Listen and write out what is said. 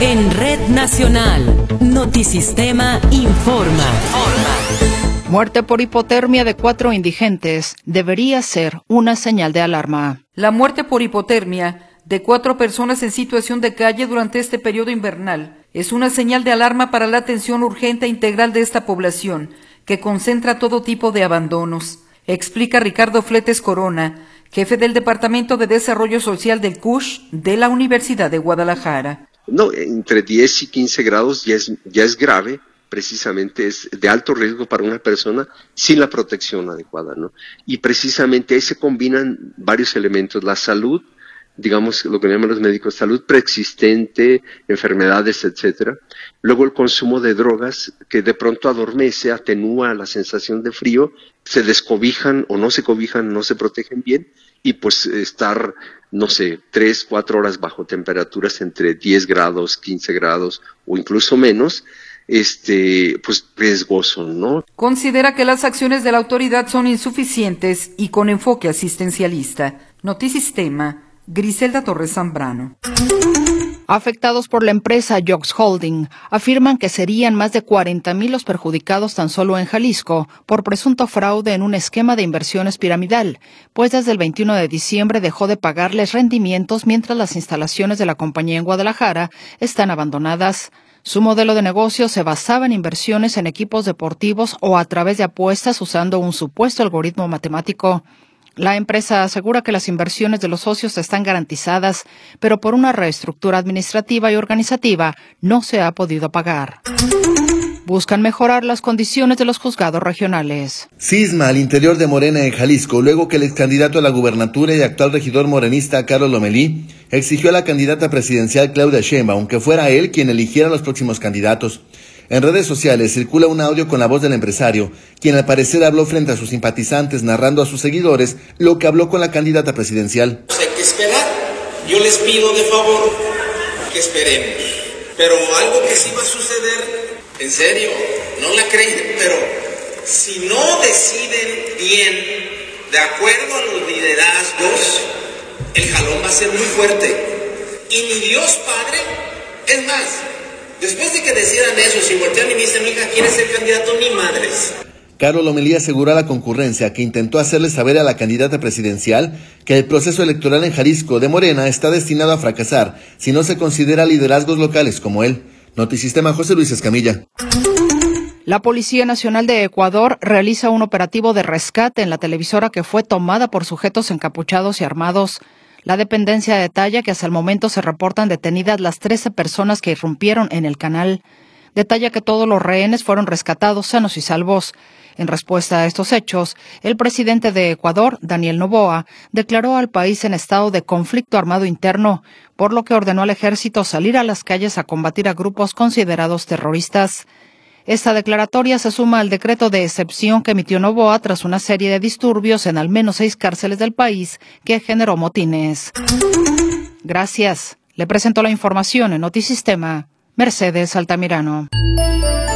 En Red Nacional, Notisistema informa. Muerte por hipotermia de 4 indigentes debería ser una señal de alarma. La muerte por hipotermia de 4 personas en situación de calle durante este periodo invernal es una señal de alarma para la atención urgente e integral de esta población, que concentra todo tipo de abandonos, explica Ricardo Fletes Corona, jefe del Departamento de Desarrollo Social del CUSH de la Universidad de Guadalajara. No, entre 10 y 15 grados ya es grave, precisamente es de alto riesgo para una persona sin la protección adecuada, ¿no? Y precisamente ahí se combinan varios elementos, la salud, digamos lo que llaman los médicos, salud preexistente, enfermedades, etcétera. Luego el consumo de drogas que de pronto adormece, atenúa la sensación de frío, se descobijan o no se cobijan, no se protegen bien y pues estar, no sé, 3, 4 horas bajo temperaturas entre 10 grados, 15 grados o incluso menos, pues riesgoso, ¿no? Considera que las acciones de la autoridad son insuficientes y con enfoque asistencialista. Notisistema, Griselda Torres Zambrano. Afectados por la empresa Yox Holding afirman que serían más de 40,000 los perjudicados tan solo en Jalisco por presunto fraude en un esquema de inversiones piramidal, pues desde el 21 de diciembre dejó de pagarles rendimientos mientras las instalaciones de la compañía en Guadalajara están abandonadas. Su modelo de negocio se basaba en inversiones en equipos deportivos o a través de apuestas usando un supuesto algoritmo matemático. La empresa asegura que las inversiones de los socios están garantizadas, pero por una reestructura administrativa y organizativa no se ha podido pagar. Buscan mejorar las condiciones de los juzgados regionales. Cisma al interior de Morena en Jalisco, luego que el ex candidato a la gubernatura y actual regidor morenista Carlos Lomelí exigió a la candidata presidencial Claudia Sheinbaum que fuera él quien eligiera los próximos candidatos. En redes sociales circula un audio con la voz del empresario, quien al parecer habló frente a sus simpatizantes narrando a sus seguidores lo que habló con la candidata presidencial. Hay que esperar. Yo les pido de favor que esperemos. Pero algo que sí va a suceder, en serio, no la creen, pero si no deciden bien, de acuerdo a los liderazgos, el jalón va a ser muy fuerte. Y ni Dios Padre, es más, después de que decidan eso, si voltean y me dicen, hija, ¿quieres ser candidato? Ni madres. Carlos Lomelí aseguró a la concurrencia que intentó hacerle saber a la candidata presidencial que el proceso electoral en Jalisco de Morena está destinado a fracasar si no se considera liderazgos locales como él. Notisistema, José Luis Escamilla. La Policía Nacional de Ecuador realiza un operativo de rescate en la televisora que fue tomada por sujetos encapuchados y armados. La dependencia detalla que hasta el momento se reportan detenidas las 13 personas que irrumpieron en el canal. Detalla que todos los rehenes fueron rescatados sanos y salvos. En respuesta a estos hechos, el presidente de Ecuador, Daniel Noboa, declaró al país en estado de conflicto armado interno, por lo que ordenó al ejército salir a las calles a combatir a grupos considerados terroristas. Esta declaratoria se suma al decreto de excepción que emitió Noboa tras una serie de disturbios en al menos 6 cárceles del país que generó motines. Gracias. Le presento la información en Notisistema, Mercedes Altamirano.